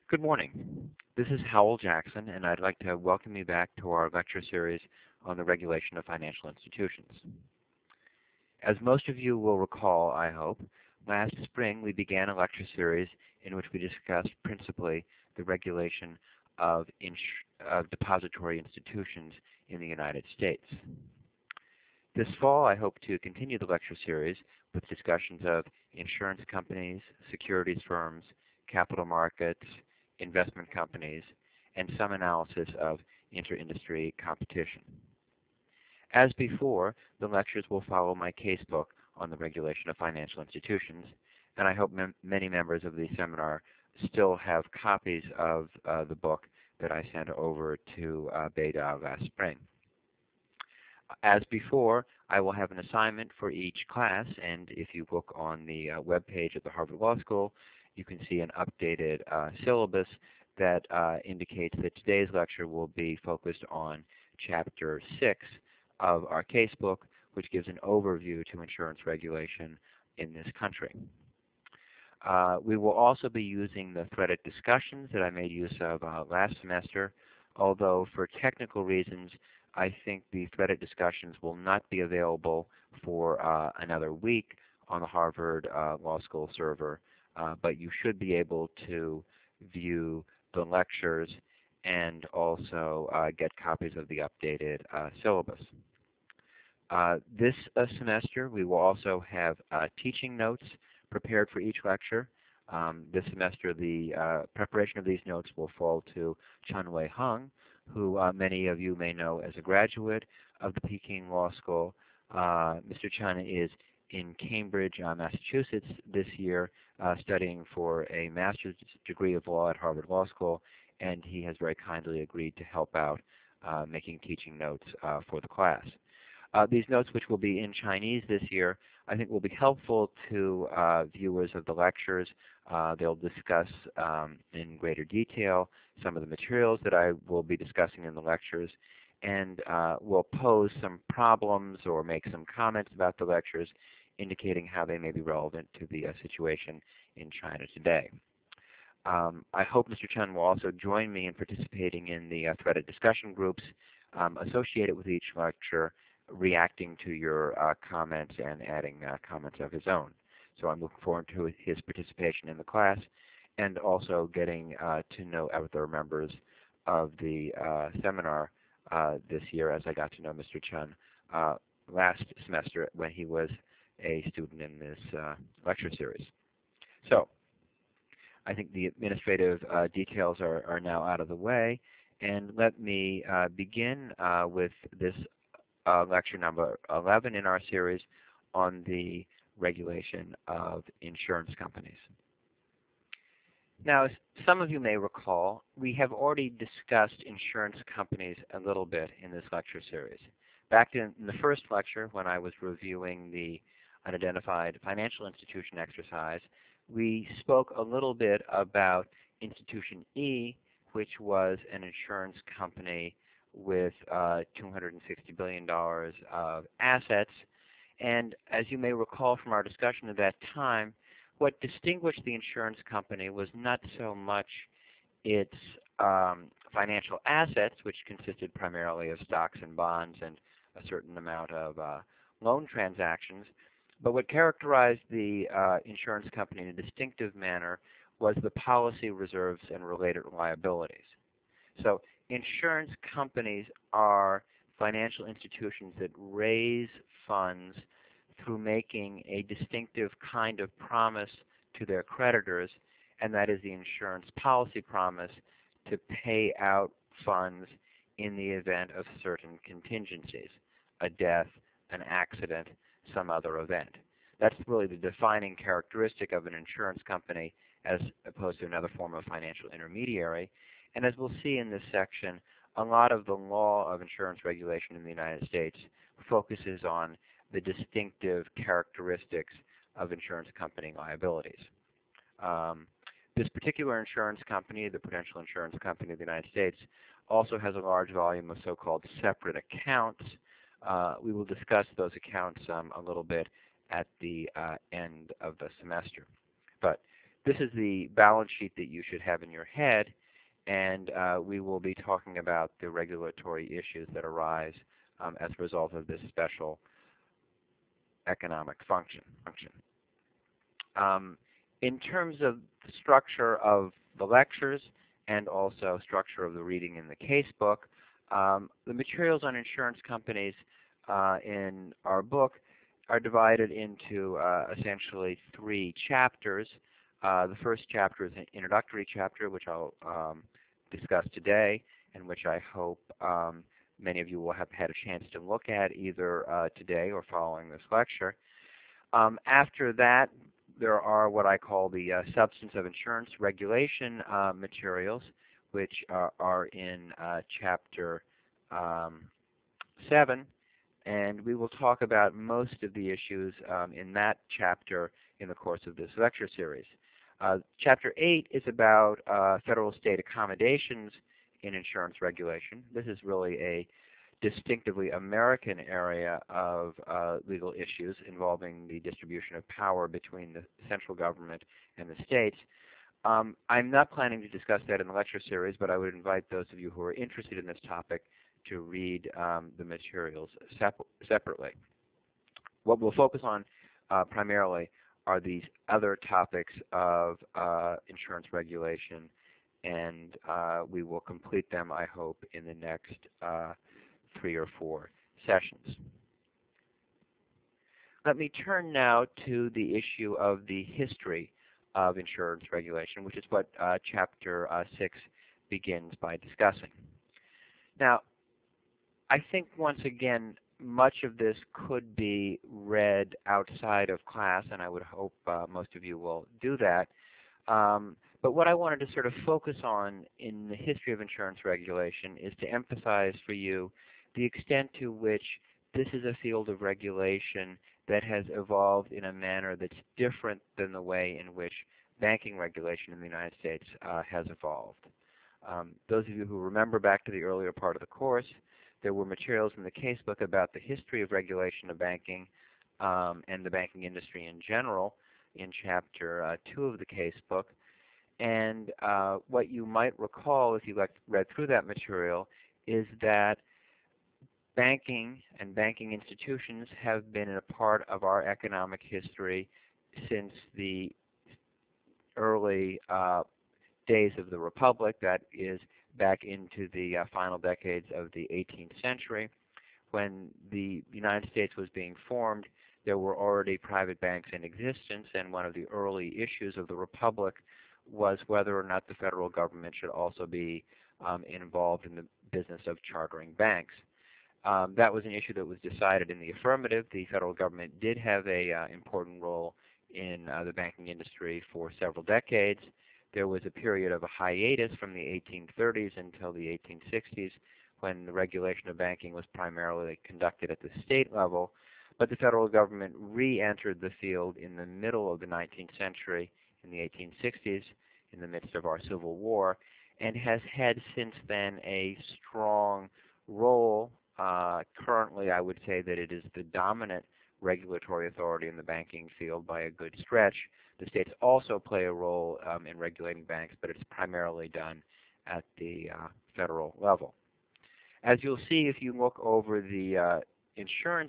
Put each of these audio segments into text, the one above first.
Good morning. This is Howell Jackson, and I'd like to welcome you back to our lecture series on the regulation of financial institutions. As most of you will recall, I hope, last spring we began a lecture series in which we discussed principally the regulation of depository institutions in the United States. This fall, I hope to continue the lecture series with discussions of insurance companies, securities firms, capital markets, investment companies, and some analysis of inter-industry competition. As before, the lectures will follow my casebook on the regulation of financial institutions, and I hope many members of the seminar still have copies of the book that I sent over to BEDA last spring. As before, I will have an assignment for each class, and if you look on the web page of the Harvard Law School, you can see an updated syllabus that indicates that today's lecture will be focused on Chapter 6 of our casebook, which gives an overview to insurance regulation in this country. We will also be using the threaded discussions that I made use of last semester, although for technical reasons, I think the threaded discussions will not be available for another week on the Harvard Law School server, but you should be able to view the lectures and also get copies of the updated syllabus. This semester, we will also have teaching notes prepared for each lecture. This semester, the preparation of these notes will fall to Chun-Wei Hung, who many of you may know as a graduate of the Peking Law School. Mr. Chun is in Cambridge, Massachusetts this year, studying for a master's degree of law at Harvard Law School, and he has very kindly agreed to help out making teaching notes for the class. These notes, which will be in Chinese this year, I think will be helpful to viewers of the lectures. They'll discuss in greater detail some of the materials that I will be discussing in the lectures, and will pose some problems or make some comments about the lectures, indicating how they may be relevant to the situation in China today. I hope Mr. Chun will also join me in participating in the threaded discussion groups associated with each lecture, reacting to your comments and adding comments of his own. So I'm looking forward to his participation in the class and also getting to know other members of the seminar this year, as I got to know Mr. Chun last semester when he was a student in this lecture series. So I think the administrative details are now out of the way, and let me begin with this lecture number 11 in our series on the regulation of insurance companies. Now, as some of you may recall, we have already discussed insurance companies a little bit in this lecture series. Back in the first lecture, when I was reviewing the unidentified financial institution exercise, we spoke a little bit about Institution E, which was an insurance company with $260 billion of assets. And as you may recall from our discussion at that time, what distinguished the insurance company was not so much its financial assets, which consisted primarily of stocks and bonds and a certain amount of loan transactions, but what characterized the insurance company in a distinctive manner was the policy reserves and related liabilities. So insurance companies are financial institutions that raise funds through making a distinctive kind of promise to their creditors, and that is the insurance policy promise to pay out funds in the event of certain contingencies, a death, an accident, some other event. That's really the defining characteristic of an insurance company as opposed to another form of financial intermediary. And as we'll see in this section, a lot of the law of insurance regulation in the United States focuses on the distinctive characteristics of insurance company liabilities. This particular insurance company, the Prudential Insurance Company of the United States, also has a large volume of so-called separate accounts. We will discuss those accounts a little bit at the end of the semester. But this is the balance sheet that you should have in your head, and we will be talking about the regulatory issues that arise as a result of this special economic function. In terms of the structure of the lectures and also structure of the reading in the casebook, the materials on insurance companies in our book are divided into essentially 3 chapters. The first chapter is an introductory chapter, which I'll discuss today, and which I hope many of you will have had a chance to look at either today or following this lecture. After that, there are what I call the substance of insurance regulation materials, which are in chapter 7, and we will talk about most of the issues in that chapter in the course of this lecture series. Chapter 8 is about federal state accommodations in insurance regulation. This is really a distinctively American area of legal issues involving the distribution of power between the central government and the states. I'm not planning to discuss that in the lecture series, but I would invite those of you who are interested in this topic to read the materials separately. What we'll focus on primarily are these other topics of insurance regulation, and we will complete them, I hope, in the next 3 or 4 sessions. Let me turn now to the issue of the history of insurance regulation, which is what Chapter 6 begins by discussing. Now, I think once again, much of this could be read outside of class, and I would hope most of you will do that. But what I wanted to sort of focus on in the history of insurance regulation is to emphasize for you the extent to which this is a field of regulation that has evolved in a manner that's different than the way in which banking regulation in the United States has evolved. Those of you who remember back to the earlier part of the course, there were materials in the casebook about the history of regulation of banking and the banking industry in general in Chapter 2 of the casebook. And what you might recall if you read through that material is that banking and banking institutions have been a part of our economic history since the early days of the Republic, that is back into the final decades of the 18th century. When the United States was being formed, there were already private banks in existence, and one of the early issues of the Republic was whether or not the federal government should also be involved in the business of chartering banks. That was an issue that was decided in the affirmative. The federal government did have an important role in the banking industry for several decades. There was a period of a hiatus from the 1830s until the 1860s when the regulation of banking was primarily conducted at the state level, but the federal government re-entered the field in the middle of the 19th century, in the 1860s, in the midst of our Civil War, and has had since then a strong role. Currently, I would say that it is the dominant regulatory authority in the banking field by a good stretch. The states also play a role in regulating banks, but it's primarily done at the federal level. As you'll see if you look over the insurance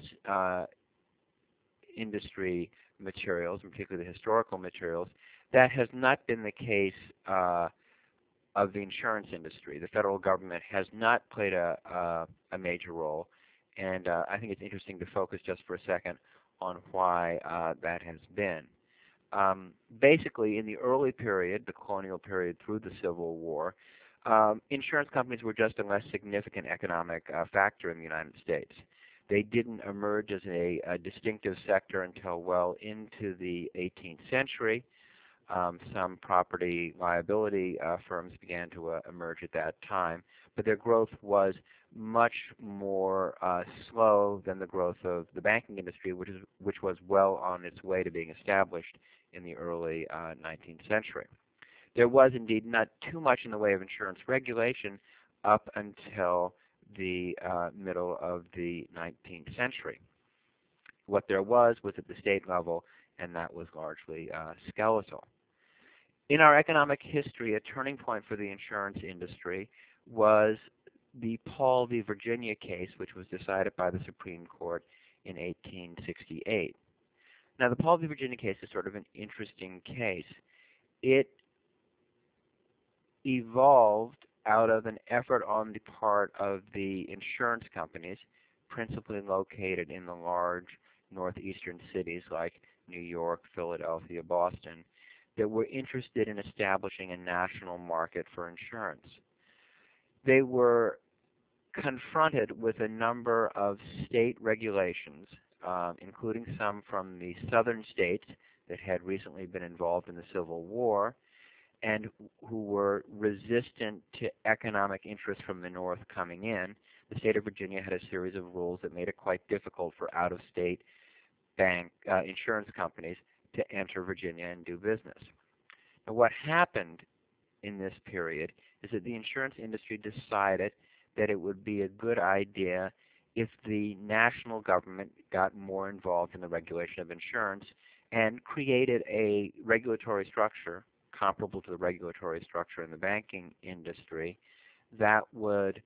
industry materials, and particularly the historical materials, that has not been the case of the insurance industry. The federal government has not played a major role, and I think it's interesting to focus just for a second on why that has been. Basically, in the early period, the colonial period through the Civil War, insurance companies were just a less significant economic factor in the United States. They didn't emerge as a distinctive sector until well into the 18th century. Some property liability firms began to emerge at that time, but their growth was much more slow than the growth of the banking industry, which was well on its way to being established in the early 19th century. There was indeed not too much in the way of insurance regulation up until the middle of the 19th century. What there was at the state level, and that was largely skeletal. In our economic history, a turning point for the insurance industry was the Paul v. Virginia case, which was decided by the Supreme Court in 1868. Now, the Paul v. Virginia case is sort of an interesting case. It evolved out of an effort on the part of the insurance companies, principally located in the large northeastern cities like New York, Philadelphia, Boston, that were interested in establishing a national market for insurance. They were confronted with a number of state regulations, including some from the southern states that had recently been involved in the Civil War and who were resistant to economic interest from the North coming in. The state of Virginia had a series of rules that made it quite difficult for out-of-state insurance companies to enter Virginia and do business. Now, what happened in this period is that the insurance industry decided that it would be a good idea if the national government got more involved in the regulation of insurance and created a regulatory structure comparable to the regulatory structure in the banking industry that would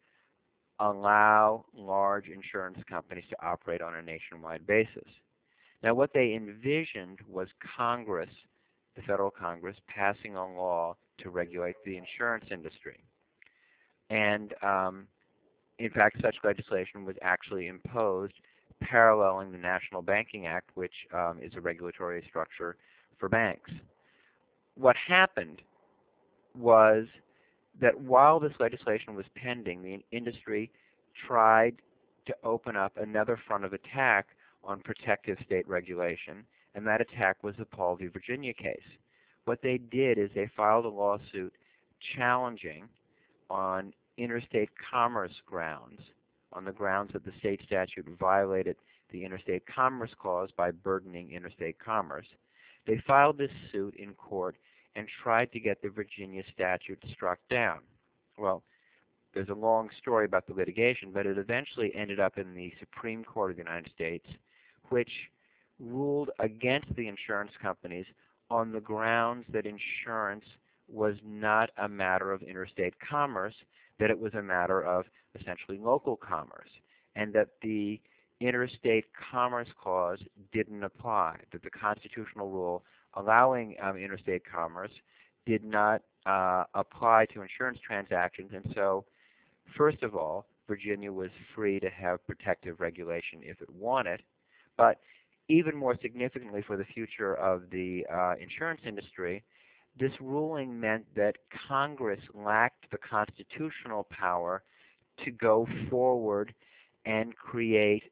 allow large insurance companies to operate on a nationwide basis. Now, what they envisioned was Congress, the federal Congress, passing a law to regulate the insurance industry. And in fact, such legislation was actually imposed paralleling the National Banking Act, which is a regulatory structure for banks. What happened was that while this legislation was pending, the industry tried to open up another front of attack on protective state regulation, and that attack was the Paul v. Virginia case. What they did is they filed a lawsuit challenging on interstate commerce grounds, on the grounds that the state statute violated the Interstate Commerce Clause by burdening interstate commerce. They filed this suit in court and tried to get the Virginia statute struck down. Well, there's a long story about the litigation, but it eventually ended up in the Supreme Court of the United States, which ruled against the insurance companies on the grounds that insurance was not a matter of interstate commerce, that it was a matter of essentially local commerce, and that the Interstate Commerce Clause didn't apply, that the constitutional rule allowing interstate commerce did not apply to insurance transactions. And so, first of all, Virginia was free to have protective regulation if it wanted, but even more significantly for the future of the insurance industry, this ruling meant that Congress lacked the constitutional power to go forward and create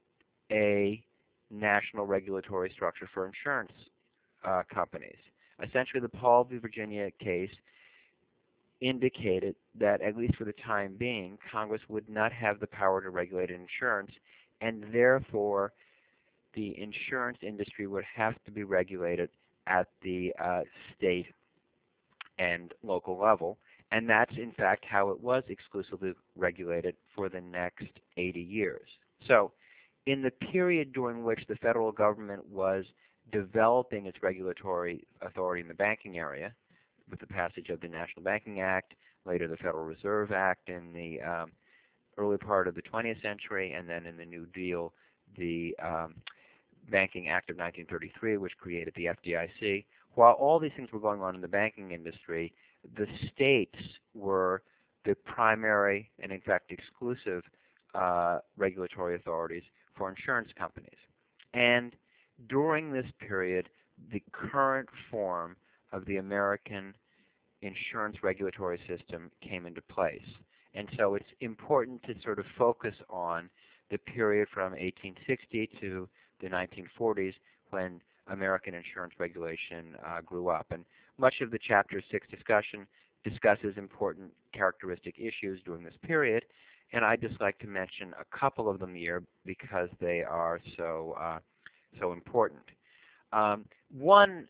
a national regulatory structure for insurance companies. Essentially, the Paul v. Virginia case indicated that, at least for the time being, Congress would not have the power to regulate insurance, and therefore the insurance industry would have to be regulated at the state and local level, and that's in fact how it was exclusively regulated for the next 80 years. So in the period during which the federal government was developing its regulatory authority in the banking area, with the passage of the National Banking Act, later the Federal Reserve Act in the early part of the 20th century, and then in the New Deal, the Banking Act of 1933, which created the FDIC. While all these things were going on in the banking industry, the states were the primary and, in fact, exclusive regulatory authorities for insurance companies. And during this period, the current form of the American insurance regulatory system came into place. And so it's important to sort of focus on the period from 1860 to the 1940s when American insurance regulation grew up. And much of the Chapter 6 discussion discusses important characteristic issues during this period, and I'd just like to mention a couple of them here because they are so important. One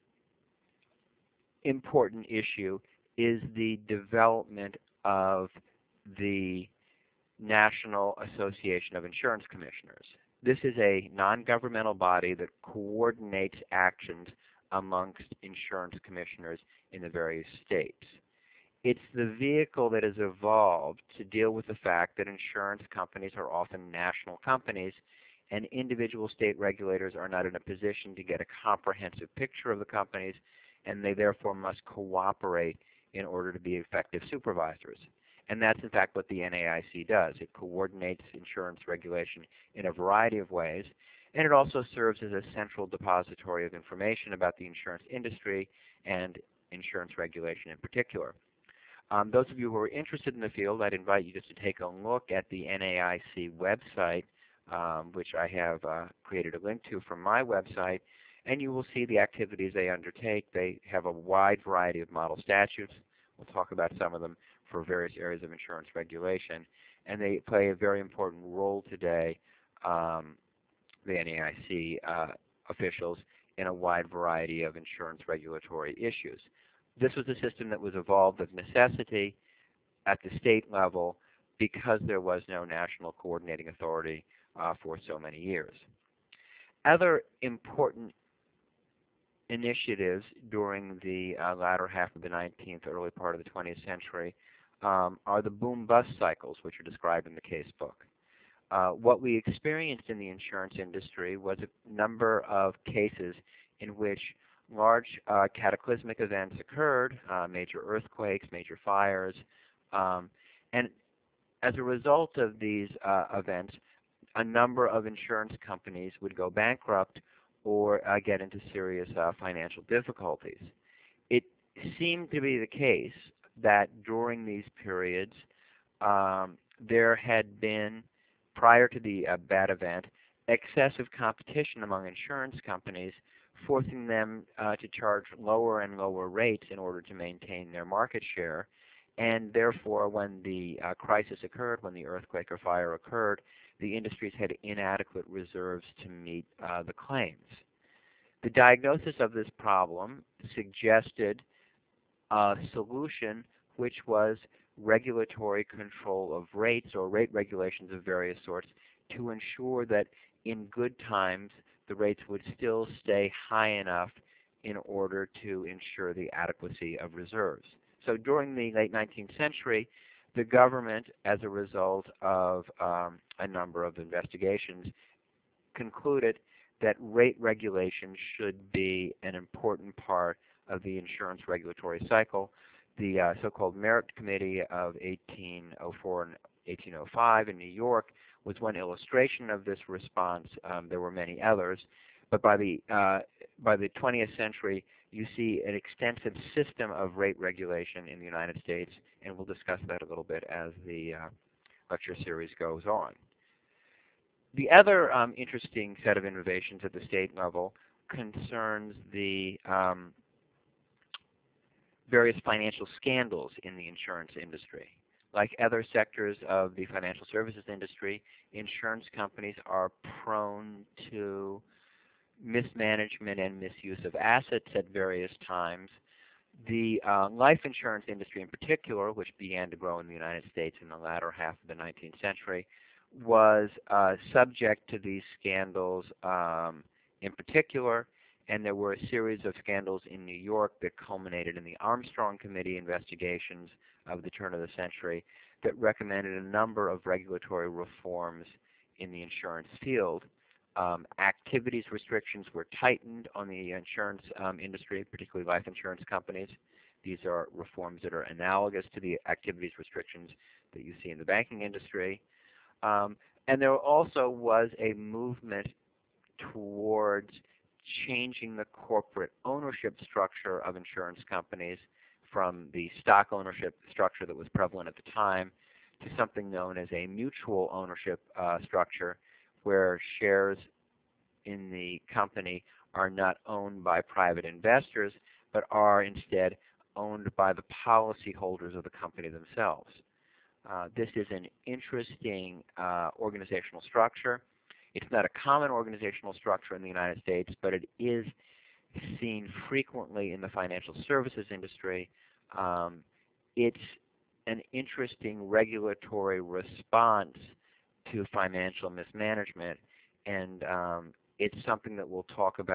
important issue is the development of the National Association of Insurance Commissioners. This is a non-governmental body that coordinates actions amongst insurance commissioners in the various states. It's the vehicle that has evolved to deal with the fact that insurance companies are often national companies and individual state regulators are not in a position to get a comprehensive picture of the companies, and they therefore must cooperate in order to be effective supervisors. And that's in fact what the NAIC does. It coordinates insurance regulation in a variety of ways, and it also serves as a central depository of information about the insurance industry and insurance regulation in particular. Those of you who are interested in the field, I'd invite you just to take a look at the NAIC website, which I have created a link to from my website, and you will see the activities they undertake. They have a wide variety of model statutes. We'll talk about some of them for various areas of insurance regulation, and they play a very important role today, the NAIC officials, in a wide variety of insurance regulatory issues. This was a system that was evolved of necessity at the state level because there was no national coordinating authority for so many years. Other important initiatives during the latter half of the 19th, early part of the 20th century are the boom-bust cycles, which are described in the case book. What we experienced in the insurance industry was a number of cases in which large cataclysmic events occurred, major earthquakes, major fires, and as a result of these events, a number of insurance companies would go bankrupt or get into serious financial difficulties. It seemed to be the case that during these periods there had been, prior to the bad event, excessive competition among insurance companies, forcing them to charge lower and lower rates in order to maintain their market share. And therefore, when the crisis occurred, when the earthquake or fire occurred, the industries had inadequate reserves to meet the claims. The diagnosis of this problem suggested a solution, which was regulatory control of rates or rate regulations of various sorts to ensure that in good times the rates would still stay high enough in order to ensure the adequacy of reserves. So during the late 19th century, the government, as a result of a number of investigations, concluded that rate regulation should be an important part of the insurance regulatory cycle. The so-called Merit Committee of 1804 and 1805 in New York was one illustration of this response. There were many others, but by the 20th century, you see an extensive system of rate regulation in the United States, and we'll discuss that a little bit as the lecture series goes on. The other interesting set of innovations at the state level concerns the various financial scandals in the insurance industry. Like other sectors of the financial services industry, insurance companies are prone to mismanagement and misuse of assets at various times. The life insurance industry in particular, which began to grow in the United States in the latter half of the 19th century, was subject to these scandals in particular, and there were a series of scandals in New York that culminated in the Armstrong Committee investigations of the turn of the century that recommended a number of regulatory reforms in the insurance field. Activities restrictions were tightened on the insurance industry, particularly life insurance companies. These are reforms that are analogous to the activities restrictions that you see in the banking industry. And there also was a movement towards changing the corporate ownership structure of insurance companies from the stock ownership structure that was prevalent at the time to something known as a mutual ownership structure, where shares in the company are not owned by private investors, but are instead owned by the policyholders of the company themselves. This is an interesting organizational structure. It's not a common organizational structure in the United States, but it is seen frequently in the financial services industry. It's an interesting regulatory response to financial mismanagement, and it's something that we'll talk about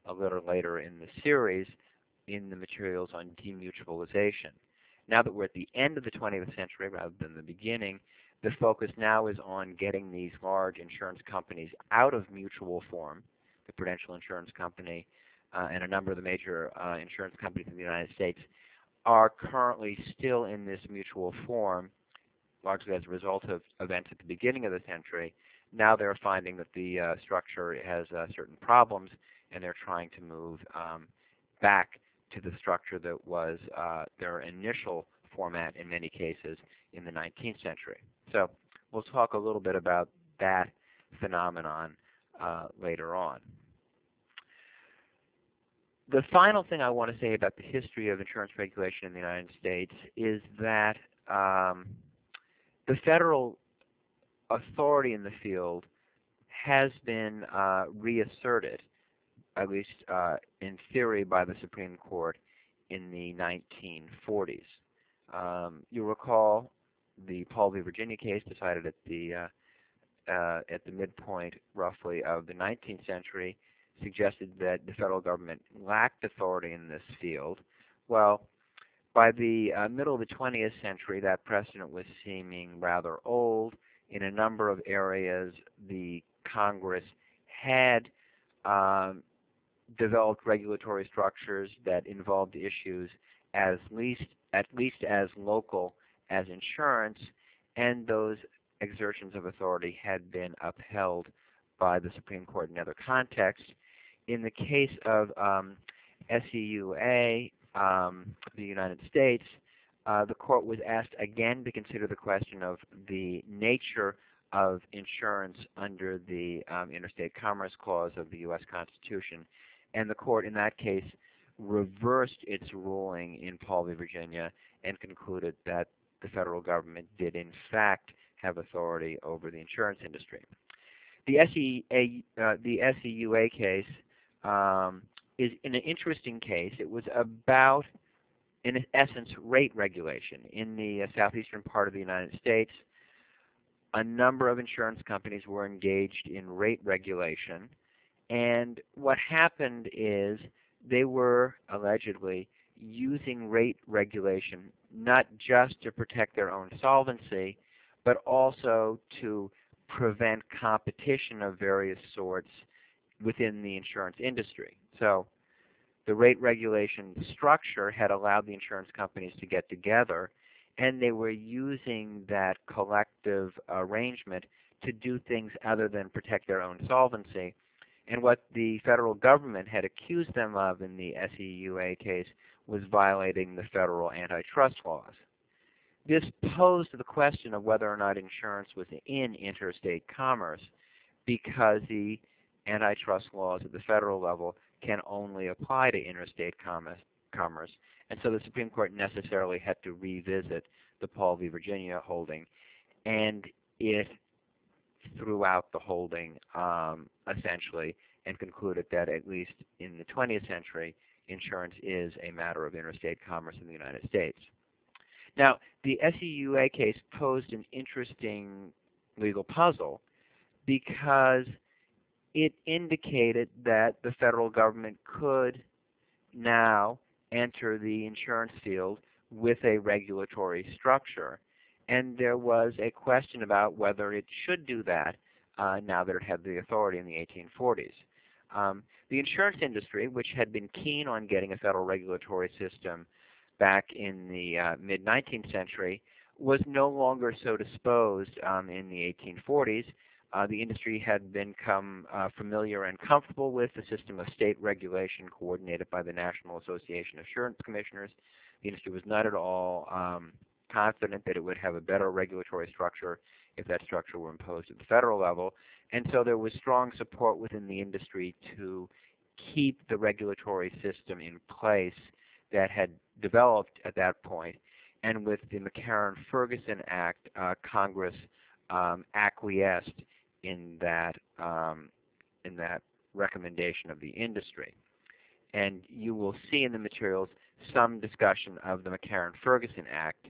a little later in the series in the materials on demutualization. Now that we're at the end of the 20th century rather than the beginning, the focus now is on getting these large insurance companies out of mutual form. The Prudential Insurance Company and a number of the major insurance companies in the United States are currently still in this mutual form, largely as a result of events at the beginning of the century. Now they're finding that the structure has certain problems, and they're trying to move back to the structure that was their initial format in many cases in the 19th century. So we'll talk a little bit about that phenomenon later on. The final thing I want to say about the history of insurance regulation in the United States is that the federal authority in the field has been reasserted, at least in theory, by the Supreme Court in the 1940s. You'll recall the Paul v. Virginia case decided at the midpoint, roughly, of the 19th century, suggested that the federal government lacked authority in this field. Well, by the middle of the 20th century, that precedent was seeming rather old. In a number of areas, the Congress had developed regulatory structures that involved issues at least as local as insurance, and those exertions of authority had been upheld by the Supreme Court in other contexts. In the case of SEUA, the United States, the court was asked again to consider the question of the nature of insurance under the Interstate Commerce Clause of the U.S. Constitution, and the court in that case reversed its ruling in Paul v. Virginia and concluded that the federal government did in fact have authority over the insurance industry. The SEUA case is an interesting case. It was about, in essence, rate regulation. In the southeastern part of the United States, a number of insurance companies were engaged in rate regulation, and what happened is they were allegedly using rate regulation not just to protect their own solvency, but also to prevent competition of various sorts within the insurance industry. So the rate regulation structure had allowed the insurance companies to get together, and they were using that collective arrangement to do things other than protect their own solvency. And what the federal government had accused them of in the SEUA case was violating the federal antitrust laws. This posed the question of whether or not insurance was in interstate commerce, because the antitrust laws at the federal level can only apply to interstate commerce. And so the Supreme Court necessarily had to revisit the Paul v. Virginia holding, and it threw out the holding essentially and concluded that at least in the 20th century, insurance is a matter of interstate commerce in the United States. Now, the SEUA case posed an interesting legal puzzle because it indicated that the federal government could now enter the insurance field with a regulatory structure. And there was a question about whether it should do that now that it had the authority in the 1840s. The insurance industry, which had been keen on getting a federal regulatory system back in the mid-19th century, was no longer so disposed in the 1840s. The industry had become familiar and comfortable with the system of state regulation coordinated by the National Association of Insurance Commissioners. The industry was not at all confident that it would have a better regulatory structure if that structure were imposed at the federal level. And so there was strong support within the industry to keep the regulatory system in place that had developed at that point. And with the McCarran-Ferguson Act, Congress acquiesced in that recommendation of the industry. And you will see in the materials some discussion of the McCarran-Ferguson Act.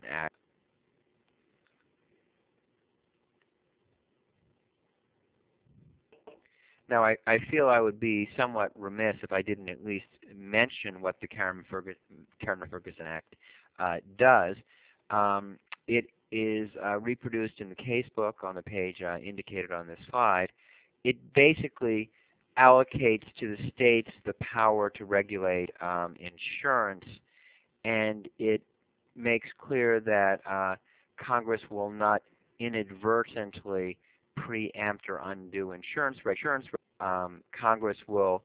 Now, I feel I would be somewhat remiss if I didn't at least mention what the Karen-Ferguson Act does. It is reproduced in the casebook on the page indicated on this slide. It basically allocates to the states the power to regulate insurance, and it makes clear that Congress will not inadvertently preempt or undo insurance regulations. Congress will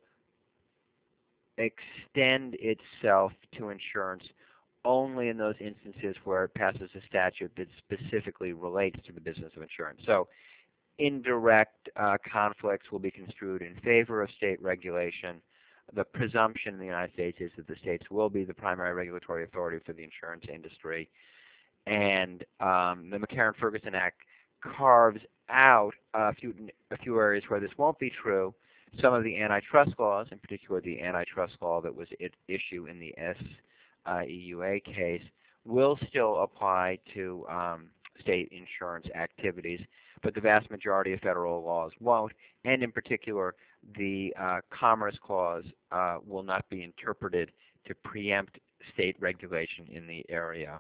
extend itself to insurance only in those instances where it passes a statute that specifically relates to the business of insurance. So indirect conflicts will be construed in favor of state regulation. The presumption in the United States is that the states will be the primary regulatory authority for the insurance industry. And the McCarran-Ferguson Act carves out a few areas where this won't be true. Some of the antitrust laws, in particular the antitrust law that was at issue in the SEUA case, will still apply to state insurance activities, but the vast majority of federal laws won't. And in particular, the Commerce Clause will not be interpreted to preempt state regulation in the area.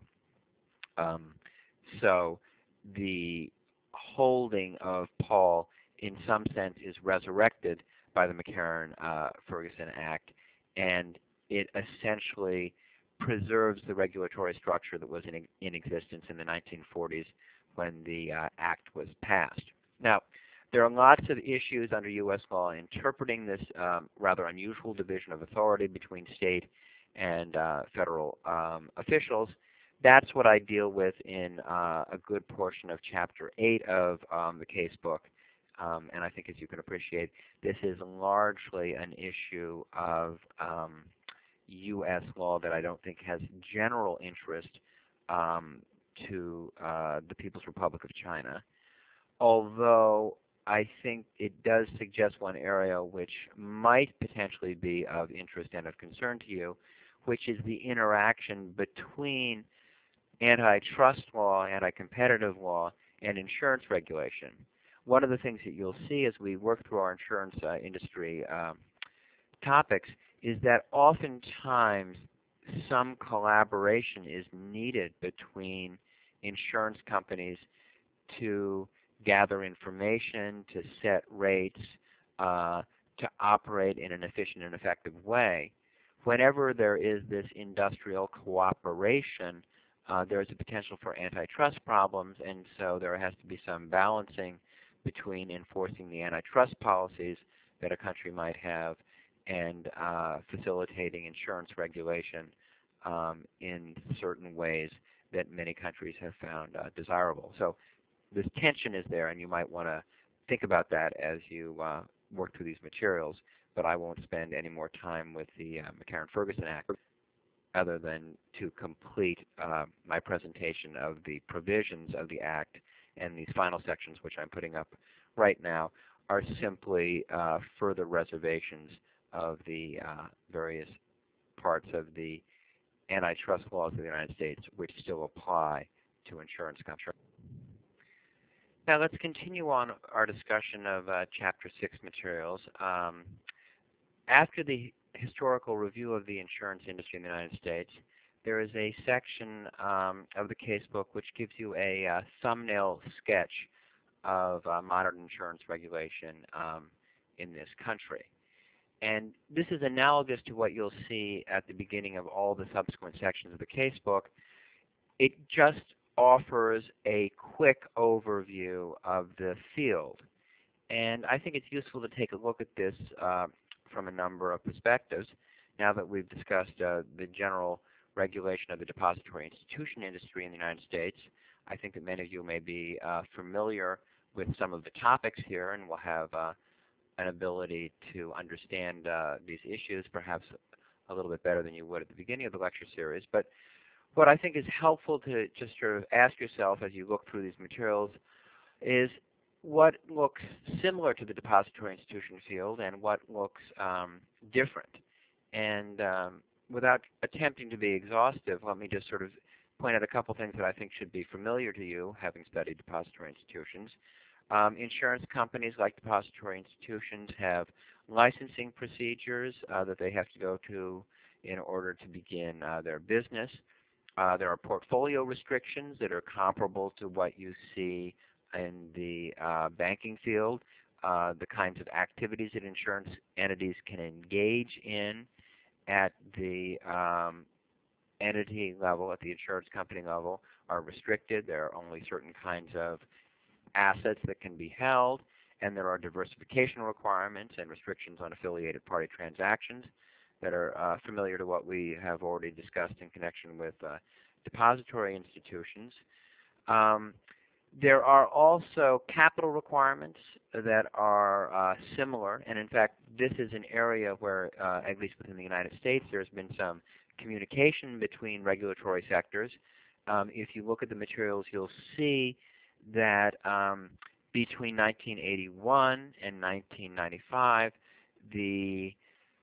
So the holding of Paul, in some sense, is resurrected by the McCarran-Ferguson Act, and it essentially preserves the regulatory structure that was in existence in the 1940s when the act was passed. Now, there are lots of issues under U.S. law interpreting this rather unusual division of authority between state and federal officials. That's what I deal with in a good portion of Chapter 8 of the casebook. And I think, as you can appreciate, this is largely an issue of U.S. law that I don't think has general interest to the People's Republic of China. Although I think it does suggest one area which might potentially be of interest and of concern to you, which is the interaction between antitrust law, anti-competitive law, and insurance regulation. One of the things that you'll see as we work through our insurance industry topics is that oftentimes some collaboration is needed between insurance companies to gather information, to set rates, to operate in an efficient and effective way. Whenever there is this industrial cooperation, there is a potential for antitrust problems, and so there has to be some balancing between enforcing the antitrust policies that a country might have and facilitating insurance regulation in certain ways that many countries have found desirable. So this tension is there, and you might want to think about that as you work through these materials, but I won't spend any more time with the McCarran-Ferguson Act other than to complete my presentation of the provisions of the Act, and these final sections, which I'm putting up right now, are simply further reservations of the various parts of the antitrust laws of the United States which still apply to insurance companies. Now let's continue on our discussion of Chapter 6 materials. After the historical review of the insurance industry in the United States, there is a section of the casebook which gives you a thumbnail sketch of modern insurance regulation in this country. And this is analogous to what you'll see at the beginning of all the subsequent sections of the casebook. It just offers a quick overview of the field. And I think it's useful to take a look at this from a number of perspectives. Now that we've discussed the general regulation of the depository institution industry in the United States, I think that many of you may be familiar with some of the topics here and will have an ability to understand these issues perhaps a little bit better than you would at the beginning of the lecture series. But what I think is helpful to just sort of ask yourself as you look through these materials is what looks similar to the depository institution field and what looks different. And without attempting to be exhaustive, let me just sort of point out a couple things that I think should be familiar to you, having studied depository institutions. Insurance companies, like depository institutions, have licensing procedures that they have to go to in order to begin their business. There are portfolio restrictions that are comparable to what you see in the banking field, the kinds of activities that insurance entities can engage in at the entity level, at the insurance company level, are restricted. There are only certain kinds of assets that can be held, and there are diversification requirements and restrictions on affiliated party transactions that are familiar to what we have already discussed in connection with depository institutions. Um, there are also capital requirements that are similar, and in fact, this is an area where, at least within the United States, there's been some communication between regulatory sectors. If you look at the materials, you'll see that between 1981 and 1995, the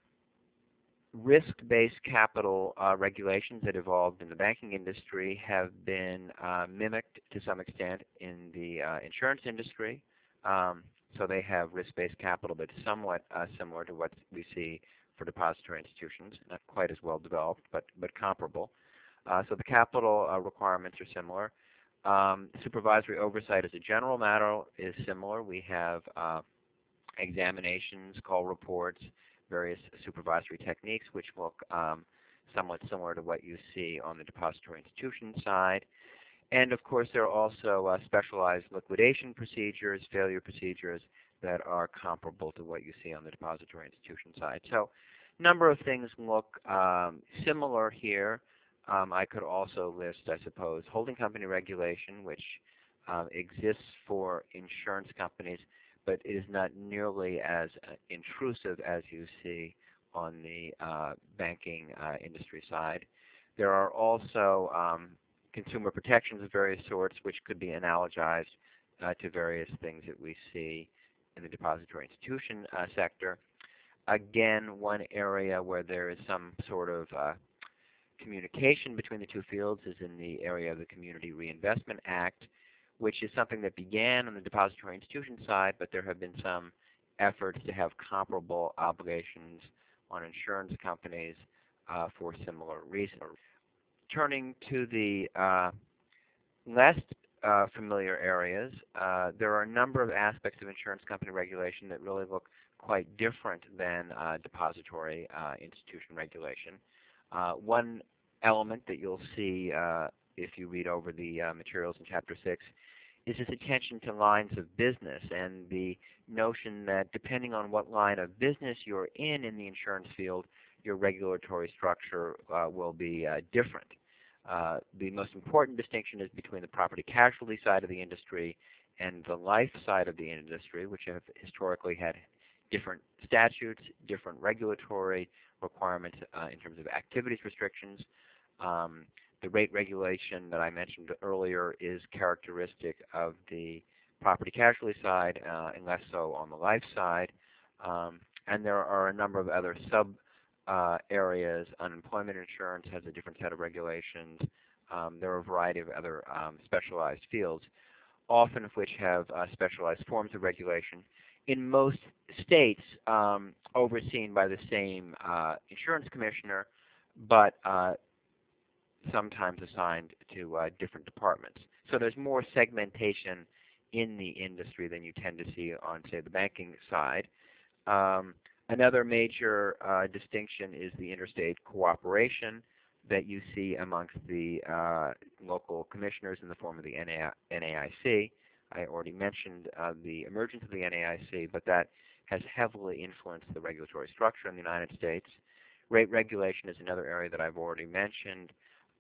risk-based capital regulations that evolved in the banking industry have been mimicked to some extent in the insurance industry. So they have risk-based capital that's somewhat similar to what we see for depository institutions, not quite as well developed, but comparable. So the capital requirements are similar. Supervisory oversight as a general matter is similar. We have examinations, call reports, various supervisory techniques which look somewhat similar to what you see on the depository institution side. And of course, there are also specialized liquidation procedures, failure procedures that are comparable to what you see on the depository institution side. So a number of things look similar here. I could also list, I suppose, holding company regulation, which exists for insurance companies, but is not nearly as intrusive as you see on the banking industry side. There are also consumer protections of various sorts, which could be analogized to various things that we see in the depository institution sector. Again, one area where there is some sort of communication between the two fields is in the area of the Community Reinvestment Act, which is something that began on the depository institution side, but there have been some efforts to have comparable obligations on insurance companies for similar reasons. Turning to the less familiar areas, there are a number of aspects of insurance company regulation that really look quite different than depository institution regulation. One element that you'll see if you read over the materials in Chapter 6 is this attention to lines of business and the notion that depending on what line of business you're in the insurance field, your regulatory structure will be different. The most important distinction is between the property casualty side of the industry and the life side of the industry, which have historically had different statutes, different regulatory requirements in terms of activities restrictions. The rate regulation that I mentioned earlier is characteristic of the property casualty side and less so on the life side. And there are a number of other sub areas. Unemployment insurance has a different set of regulations. There are a variety of other specialized fields, often of which have specialized forms of regulation. In most states, overseen by the same insurance commissioner, but sometimes assigned to different departments. So there's more segmentation in the industry than you tend to see on, say, the banking side. Another major distinction is the interstate cooperation that you see amongst the local commissioners in the form of the NAIC. I already mentioned the emergence of the NAIC, but that has heavily influenced the regulatory structure in the United States. Rate regulation is another area that I've already mentioned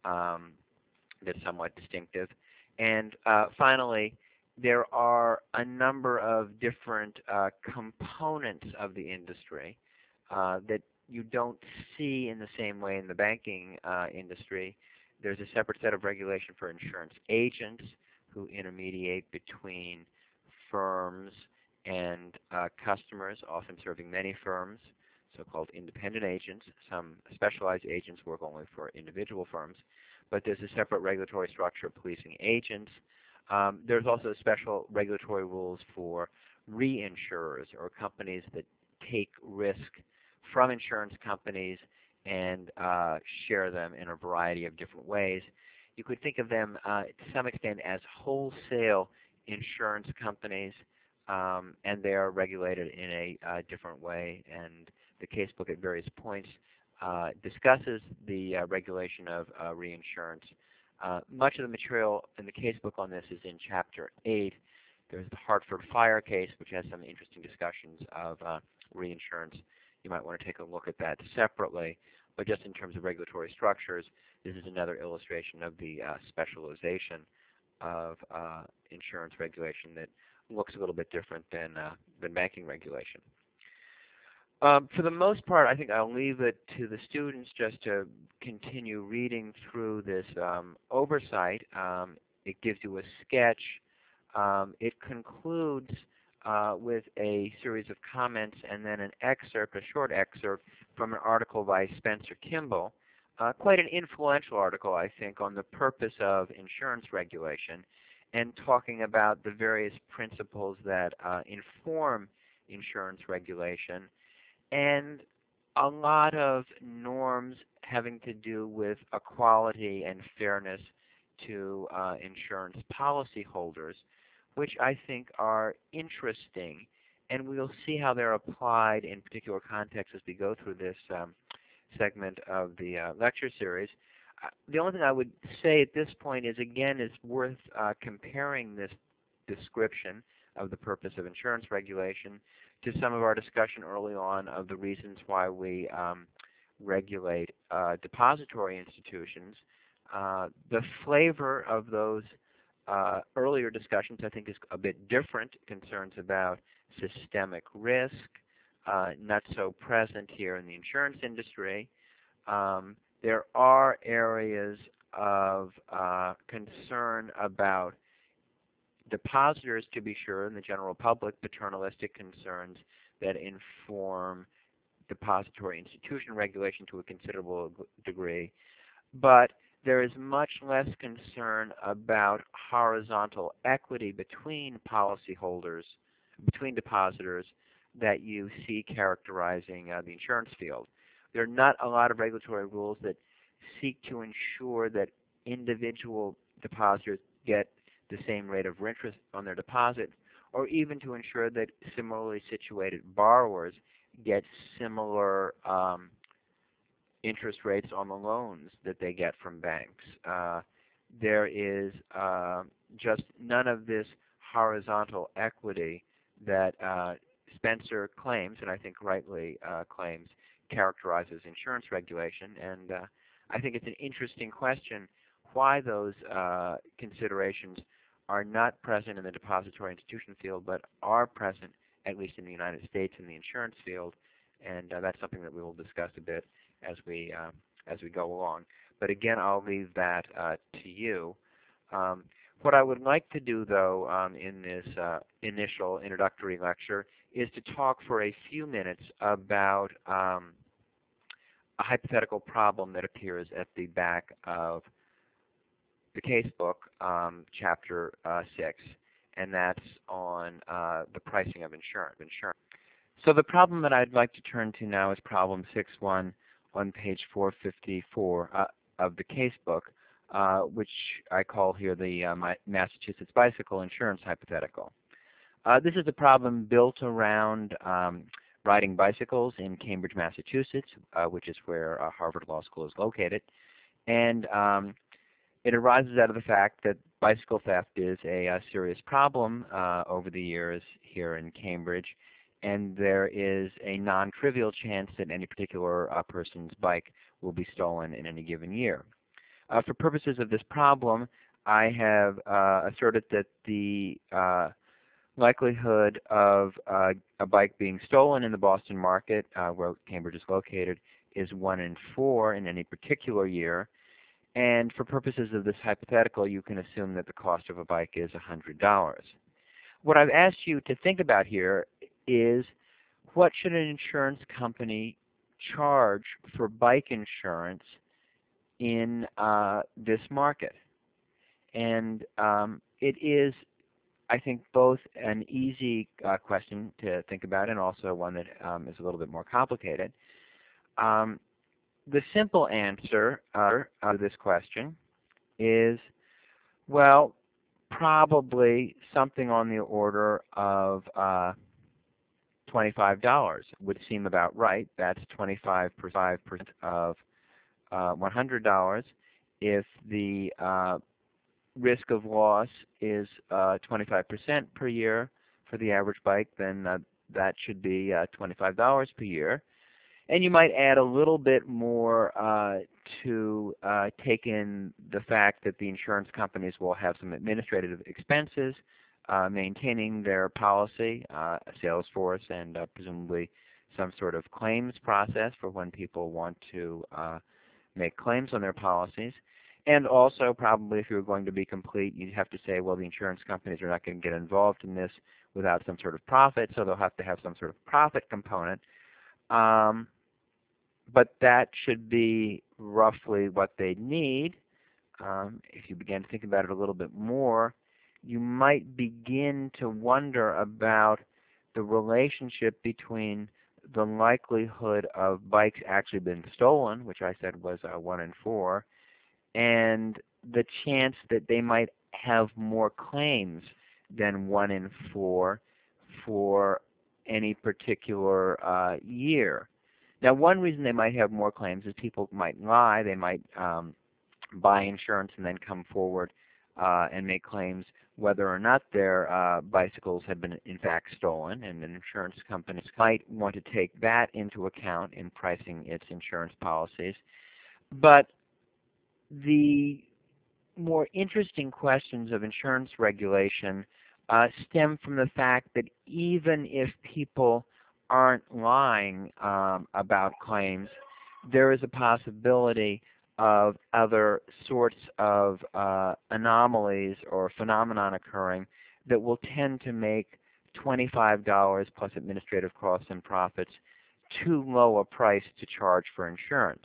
that's somewhat distinctive. And finally, there are a number of different components of the industry that you don't see in the same way in the banking industry. There's a separate set of regulation for insurance agents who intermediate between firms and customers, often serving many firms, so-called independent agents. Some specialized agents work only for individual firms. But there's a separate regulatory structure policing agents. There's also special regulatory rules for reinsurers or companies that take risk from insurance companies and share them in a variety of different ways. You could think of them to some extent as wholesale insurance companies, and they are regulated in a different way. And the casebook at various points discusses the regulation of reinsurance. Much of the material in the casebook on this is in Chapter 8. There's the Hartford Fire case, which has some interesting discussions of reinsurance. You might want to take a look at that separately. But just in terms of regulatory structures, this is another illustration of the specialization of insurance regulation that looks a little bit different than banking regulation. For the most part, I think I'll leave it to the students just to continue reading through this oversight. It gives you a sketch. It concludes with a series of comments and then an excerpt, a short excerpt from an article by Spencer Kimball, quite an influential article, I think, on the purpose of insurance regulation and talking about the various principles that inform insurance regulation and a lot of norms having to do with equality and fairness to insurance policyholders, which I think are interesting, and we'll see how they're applied in particular contexts as we go through this segment of the lecture series. The only thing I would say at this point is, again, it's worth comparing this description of the purpose of insurance regulation to some of our discussion early on of the reasons why we regulate depository institutions. The flavor of those earlier discussions, I think, is a bit different. Concerns about systemic risk, not so present here in the insurance industry. There are areas of concern about depositors, to be sure, and the general public, paternalistic concerns that inform depository institution regulation to a considerable degree. But there is much less concern about horizontal equity between policyholders, between depositors, that you see characterizing the insurance field. There are not a lot of regulatory rules that seek to ensure that individual depositors get the same rate of interest on their deposit, or even to ensure that similarly situated borrowers get similar interest rates on the loans that they get from banks. There is just none of this horizontal equity that Spencer claims, and I think rightly claims, characterizes insurance regulation. And I think it's an interesting question why those considerations are not present in the depository institution field, but are present, at least in the United States, in the insurance field. And that's something that we will discuss a bit as we go along. But again, I'll leave that to you. What I would like to do, though, in this initial introductory lecture is to talk for a few minutes about a hypothetical problem that appears at the back of the casebook, Chapter 6, and that's on the pricing of insurance. So the problem that I'd like to turn to now is problem 6.1 on page 454 of the casebook, which I call here the Massachusetts bicycle insurance hypothetical. This is a problem built around riding bicycles in Cambridge, Massachusetts, which is where Harvard Law School is located. And it arises out of the fact that bicycle theft is a serious problem over the years here in Cambridge, and there is a non-trivial chance that any particular person's bike will be stolen in any given year. For purposes of this problem, I have asserted that the likelihood of a bike being stolen in the Boston market, where Cambridge is located, is 1 in 4 in any particular year. And for purposes of this hypothetical, you can assume that the cost of a bike is $100. What I've asked you to think about here is, what should an insurance company charge for bike insurance in this market? And it is, I think, both an easy question to think about and also one that is a little bit more complicated. Um, the simple answer to this question is, well, probably something on the order of $25 would seem about right. That's 25% of $100. If the risk of loss is 25% per year for the average bike, then that should be $25 per year. And you might add a little bit more to take in the fact that the insurance companies will have some administrative expenses maintaining their policy, a sales force, and presumably some sort of claims process for when people want to make claims on their policies. And also, probably, if you're going to be complete, you'd have to say, well, the insurance companies are not going to get involved in this without some sort of profit, so they'll have to have some sort of profit component. But that should be roughly what they need. If you begin to think about it a little bit more, you might begin to wonder about the relationship between the likelihood of bikes actually being stolen, which I said was 1 in 4, and the chance that they might have more claims than 1 in 4 for any particular year. Now, one reason they might have more claims is people might lie. They might buy insurance and then come forward and make claims whether or not their bicycles have been in fact stolen, and an insurance company might want to take that into account in pricing its insurance policies. But the more interesting questions of insurance regulation stem from the fact that even if people aren't lying about claims, there is a possibility of other sorts of anomalies or phenomenon occurring that will tend to make $25 plus administrative costs and profits too low a price to charge for insurance.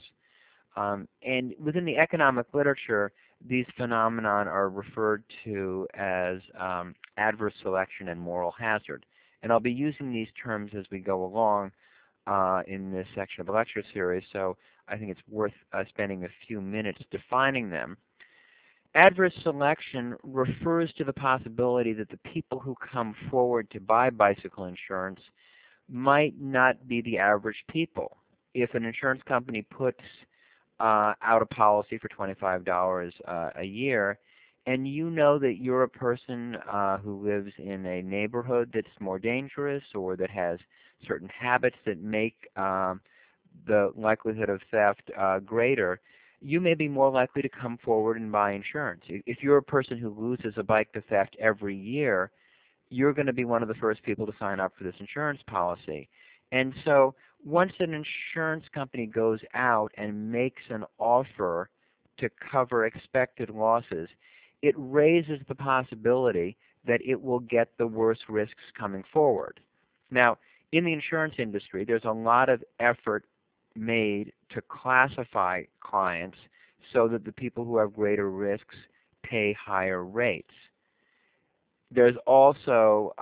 And within the economic literature, these phenomenon are referred to as adverse selection and moral hazard. And I'll be using these terms as we go along in this section of the lecture series, so I think it's worth spending a few minutes defining them. Adverse selection refers to the possibility that the people who come forward to buy bicycle insurance might not be the average people. If an insurance company puts out a policy for $25 a year, and you know that you're a person who lives in a neighborhood that's more dangerous or that has certain habits that make the likelihood of theft greater, you may be more likely to come forward and buy insurance. If you're a person who loses a bike to theft every year, you're going to be one of the first people to sign up for this insurance policy. And so once an insurance company goes out and makes an offer to cover expected losses, it raises the possibility that it will get the worst risks coming forward. Now, in the insurance industry, there's a lot of effort made to classify clients so that the people who have greater risks pay higher rates. There's also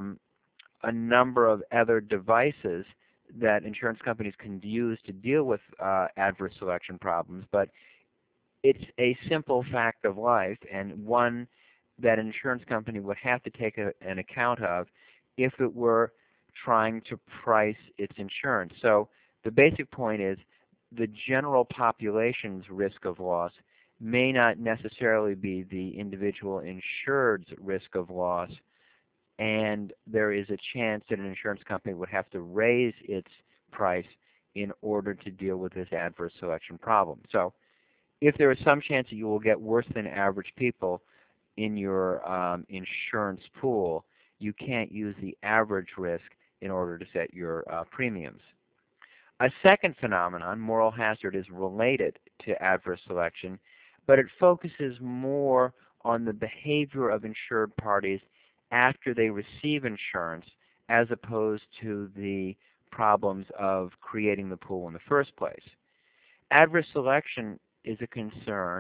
a number of other devices that insurance companies can use to deal with adverse selection problems, but it's a simple fact of life and one that an insurance company would have to take an account of if it were trying to price its insurance. So the basic point is the general population's risk of loss may not necessarily be the individual insured's risk of loss, and there is a chance that an insurance company would have to raise its price in order to deal with this adverse selection problem. So if there is some chance that you will get worse than average people in your insurance pool, you can't use the average risk in order to set your premiums. A second phenomenon, moral hazard, is related to adverse selection, but it focuses more on the behavior of insured parties after they receive insurance as opposed to the problems of creating the pool in the first place. Adverse selection is a concern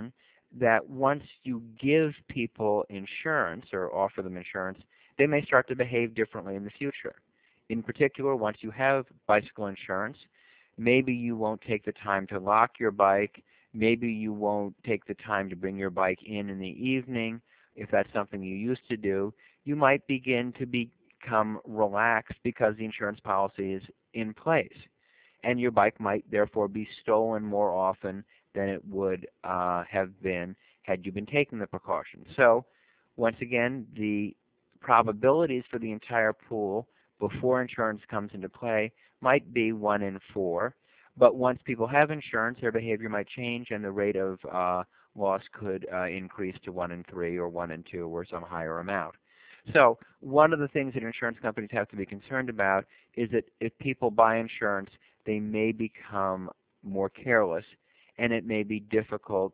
that once you give people insurance or offer them insurance, they may start to behave differently in the future. In particular, once you have bicycle insurance, maybe you won't take the time to lock your bike. Maybe you won't take the time to bring your bike in the evening. If that's something you used to do, you might begin to become relaxed because the insurance policy is in place. And your bike might therefore be stolen more often than it would have been had you been taking the precautions. So once again, the probabilities for the entire pool before insurance comes into play might be 1 in 4. But once people have insurance, their behavior might change and the rate of loss could increase to 1 in 3 or 1 in 2 or some higher amount. So one of the things that insurance companies have to be concerned about is that if people buy insurance, they may become more careless, and it may be difficult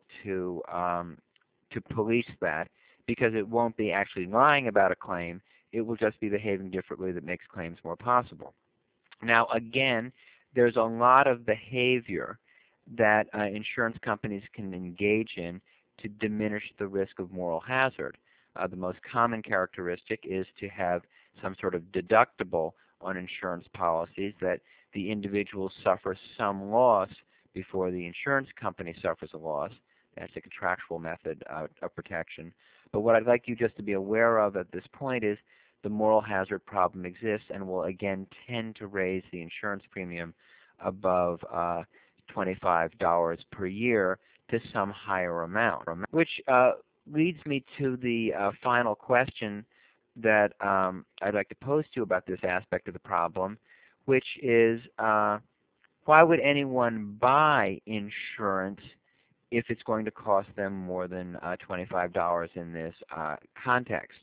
to police that because it won't be actually lying about a claim. It will just be behaving differently that makes claims more possible. Now, again, there's a lot of behavior that insurance companies can engage in to diminish the risk of moral hazard. The most common characteristic is to have some sort of deductible on insurance policies, that the individual suffers some loss before the insurance company suffers a loss. That's a contractual method of protection. But what I'd like you just to be aware of at this point is the moral hazard problem exists and will again tend to raise the insurance premium above $25 per year to some higher amount, which leads me to the final question that I'd like to pose to you about this aspect of the problem, which is why would anyone buy insurance if it's going to cost them more than $25 in this context?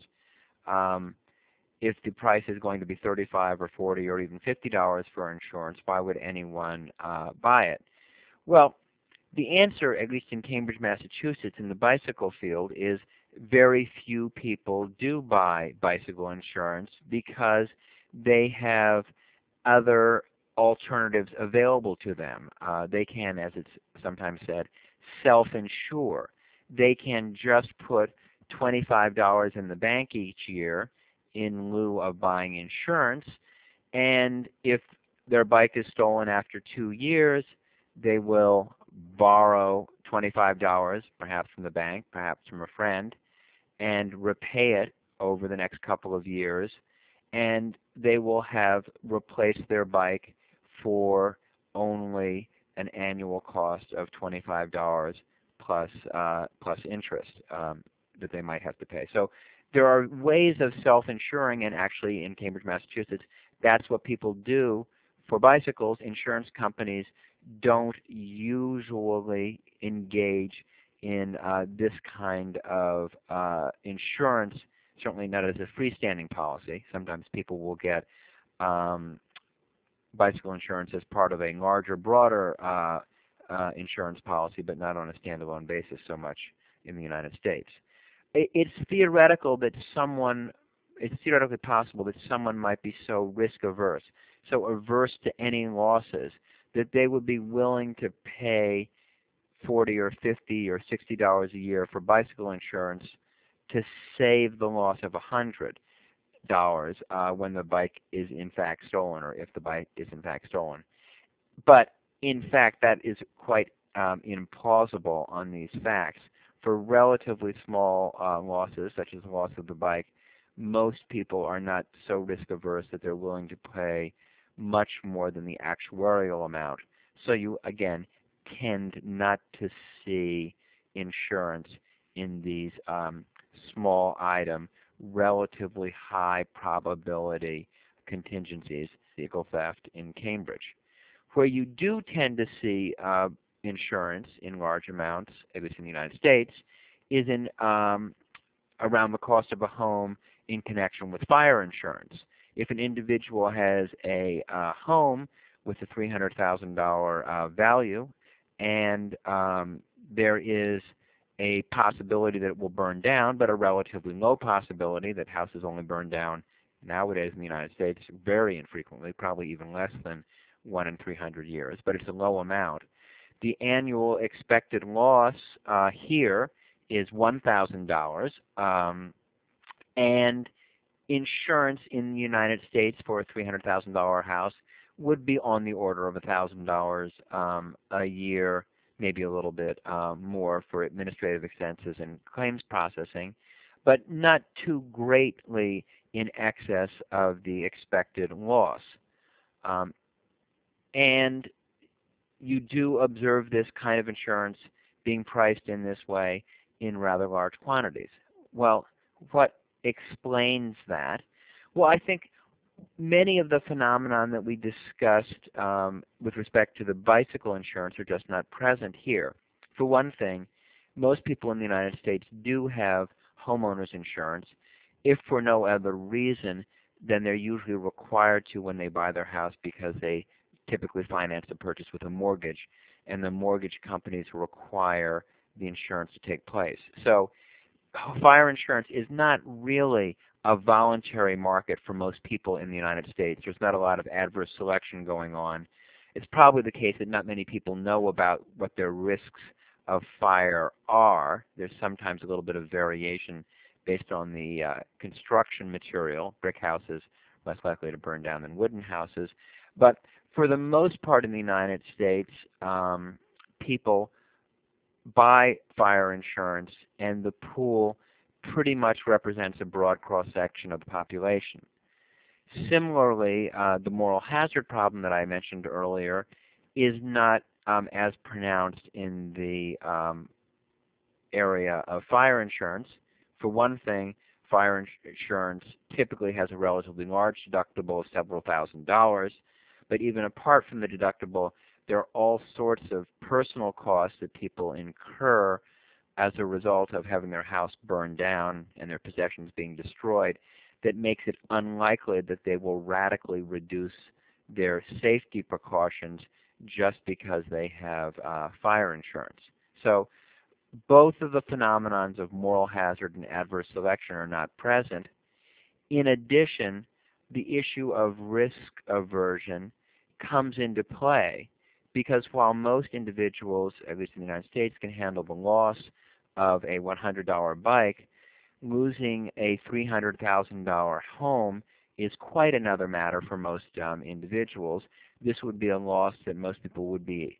If the price is going to be $35 or $40 or even $50 for insurance, why would anyone buy it? Well, the answer, at least in Cambridge, Massachusetts, in the bicycle field, is very few people do buy bicycle insurance because they have other alternatives available to them. They can, as it's sometimes said, self-insure. They can just put $25 in the bank each year in lieu of buying insurance, and if their bike is stolen after 2 years, they will borrow $25, perhaps from the bank, perhaps from a friend, and repay it over the next couple of years, and they will have replaced their bike for only an annual cost of $25 plus interest that they might have to pay. So there are ways of self-insuring, and actually in Cambridge, Massachusetts, that's what people do for bicycles. Insurance companies don't usually engage in this kind of insurance, certainly not as a freestanding policy. Sometimes people will get bicycle insurance as part of a larger, broader insurance policy, but not on a standalone basis so much in the United States. It's theoretically possible that someone might be so risk averse, so averse to any losses, that they would be willing to pay $40 or $50 or $60 a year for bicycle insurance to save the loss of $100 when the bike is in fact stolen, or if the bike is in fact stolen. But in fact, that is quite implausible on these facts. For relatively small losses, such as the loss of the bike, most people are not so risk averse that they're willing to pay much more than the actuarial amount. So you, again, tend not to see insurance in these small item, relatively high probability contingencies, vehicle theft in Cambridge. Where you do tend to see insurance in large amounts, at least in the United States, is in around the cost of a home in connection with fire insurance. If an individual has a home with a $300,000 value, and there is a possibility that it will burn down, but a relatively low possibility that houses only burn down nowadays in the United States very infrequently, probably even less than 1 in 300 years, but it's a low amount. The annual expected loss here is $1,000, and insurance in the United States for a $300,000 house would be on the order of $1,000 a year, maybe a little bit more for administrative expenses and claims processing, but not too greatly in excess of the expected loss. Um, and you do observe this kind of insurance being priced in this way in rather large quantities. Well, what explains that? Well, I think many of the phenomenon that we discussed with respect to the bicycle insurance are just not present here. For one thing, most people in the United States do have homeowners insurance. If for no other reason, then they're usually required to when they buy their house because they typically finance the purchase with a mortgage, and the mortgage companies require the insurance to take place. So fire insurance is not really a voluntary market for most people in the United States. There's not a lot of adverse selection going on. It's probably the case that not many people know about what their risks of fire are. There's sometimes a little bit of variation based on the construction material. Brick houses less likely to burn down than wooden houses. But for the most part in the United States, people buy fire insurance, and the pool pretty much represents a broad cross-section of the population. Similarly, the moral hazard problem that I mentioned earlier is not as pronounced in the area of fire insurance. For one thing, fire insurance typically has a relatively large deductible of several $1,000s, but even apart from the deductible, there are all sorts of personal costs that people incur as a result of having their house burned down and their possessions being destroyed that makes it unlikely that they will radically reduce their safety precautions just because they have fire insurance. So both of the phenomenons of moral hazard and adverse selection are not present. In addition, the issue of risk aversion comes into play because while most individuals, at least in the United States, can handle the loss of a $100 bike, losing a $300,000 home is quite another matter for most individuals. This would be a loss that most people would be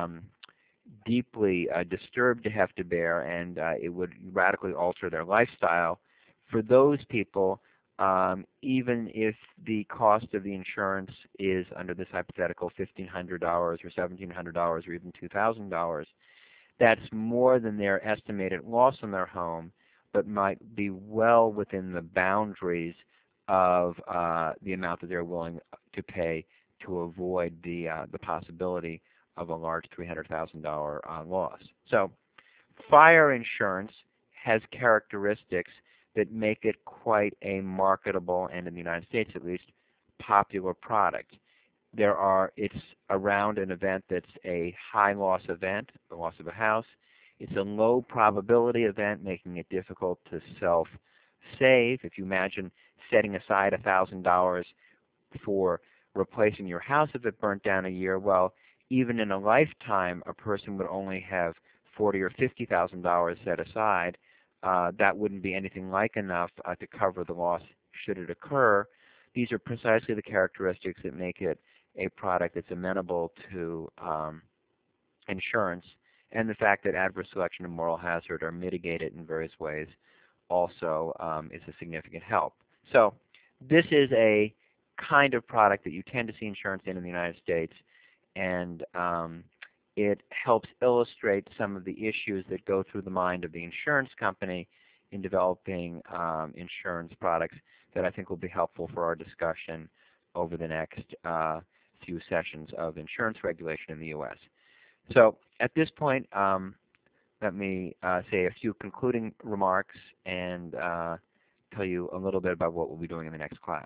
deeply disturbed to have to bear, and it would radically alter their lifestyle. For those people, even if the cost of the insurance is, under this hypothetical, $1,500 or $1,700 or even $2,000, that's more than their estimated loss on their home, but might be well within the boundaries of the amount that they're willing to pay to avoid the possibility of a large $300,000 loss. So fire insurance has characteristics that make it quite a marketable, and in the United States at least, popular product. It's around an event that's a high loss event, the loss of a house. It's a low probability event, making it difficult to self-save. If you imagine setting aside $1,000 for replacing your house if it burnt down a year, well, even in a lifetime, a person would only have $40,000 or $50,000 set aside. That wouldn't be anything like enough to cover the loss should it occur. These are precisely the characteristics that make it a product that's amenable to insurance, and the fact that adverse selection and moral hazard are mitigated in various ways also is a significant help. So this is a kind of product that you tend to see insurance in the United States, and it helps illustrate some of the issues that go through the mind of the insurance company in developing insurance products that I think will be helpful for our discussion over the next few sessions of insurance regulation in the U.S. So at this point, let me say a few concluding remarks and tell you a little bit about what we'll be doing in the next class.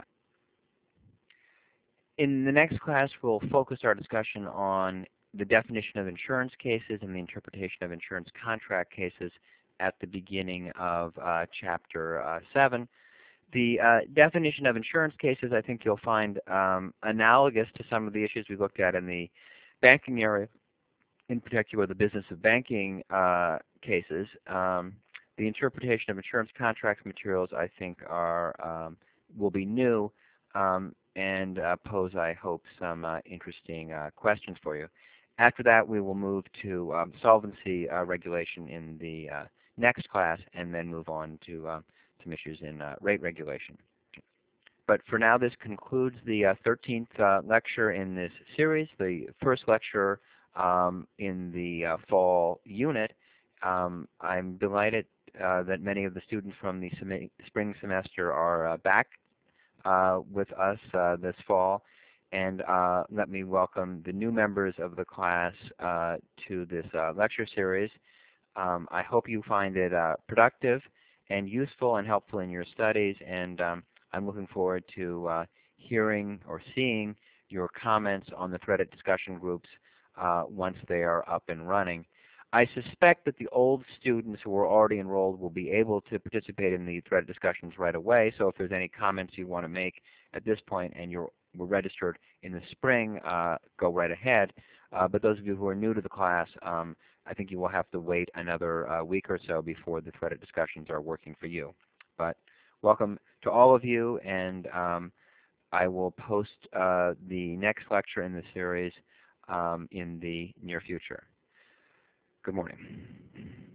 In the next class, we'll focus our discussion on the definition of insurance cases and the interpretation of insurance contract cases at the beginning of Chapter 7. The definition of insurance cases, I think you'll find analogous to some of the issues we looked at in the banking area. in particular the business of banking cases. The interpretation of insurance contracts materials, I think, will be new and pose, I hope, some interesting questions for you. After that, we will move to solvency regulation in the next class, and then move on to some issues in rate regulation. But for now, this concludes the 13th lecture in this series, the first lecture in the fall unit. I'm delighted that many of the students from the spring semester are back with us this fall. And let me welcome the new members of the class to this lecture series. I hope you find it productive and useful and helpful in your studies, and I'm looking forward to hearing or seeing your comments on the threaded discussion groups once they are up and running. I suspect that the old students who are already enrolled will be able to participate in the threaded discussions right away, so if there's any comments you want to make at this point and were registered in the spring, go right ahead. But those of you who are new to the class, I think you will have to wait another week or so before the threaded discussions are working for you. But welcome to all of you, and I will post the next lecture in the series in the near future. Good morning.